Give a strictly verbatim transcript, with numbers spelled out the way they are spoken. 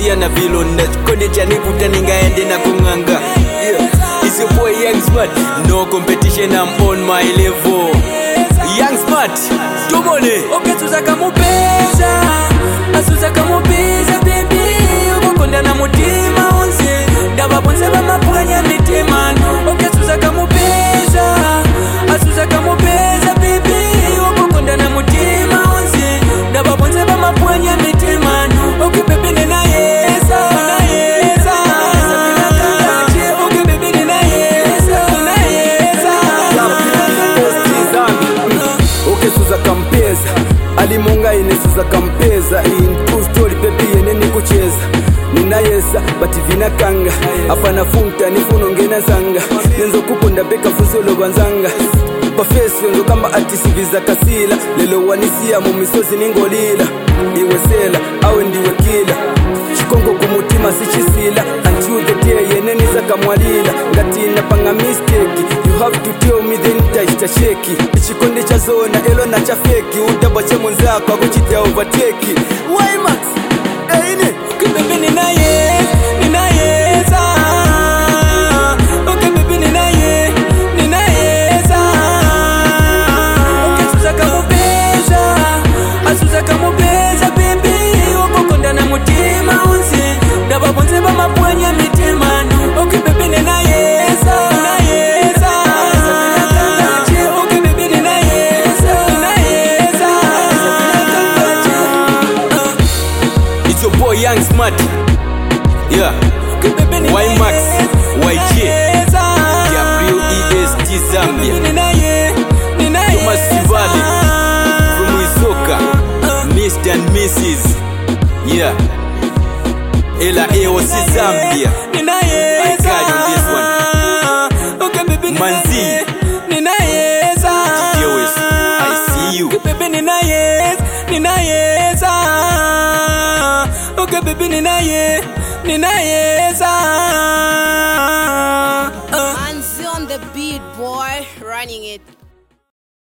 sia na vilonda konde chanivuta ningaende na kunganga. Yeah. It's your boy Young Smart. No competition, I'm on my level. Young Smart, tumone. Okay, tuzaka mupeza, asuzaka mupeza baby. Ukokonda na mutima onse, ndaba bonse bamapwanya mitima. Okay, tuzaka mupeza, asuzaka mupeza baby. Ukokonda na mutima onse, ndaba bonse bamapwanya mitima. Okay baby nina yesa, nina yesa. Okay baby nina yesa, nina yesa. Okay suza kampeza, alimunga ine suza kampeza. In true story baby yene nikucheza. Nina yesa bati vina kanga, afana funta nifuno ngena zanga. Nenzo kuponda beka fuzolo banzanga. Bafeso nzo kamba atisiviza kasila. Lelo wanisia mumisozi ningolila. Iwe sela, awe ndiwe kila. Chikongo kumutima sichisila. Until the day yene nizaka mwalila. Ngati inapanga mistake, you have to tell me then taita sheki. Ichikonde cha zona, elo na cha feki. Udaba che monzako, akuchitia overtake. Why Max? Eh ine? Okay baby nina yes, nina yes ah. Okay baby nina yes, nina yes ah. Okay suzaka mupeza, asuzaka mupeza baby. Ukokonda na mutima onse, ndaba bonse bamapwanya mitima. Okay baby nina yes, nina yes ah. Okay baby nina yes, nina yes ah. It's your boy Young Smart. Yeah. Y Max, Y J, W E S T Zambia, Thomas Sivali from Wisoka, Mister and Missus Yeah. Ela A O C Zambia. I got on this one. Manzi, G Ws, I see you. Okay baby nina yes, nina yes ah. Okay baby nina yes, nina yes ah. Manzi on the beat, boy, running it.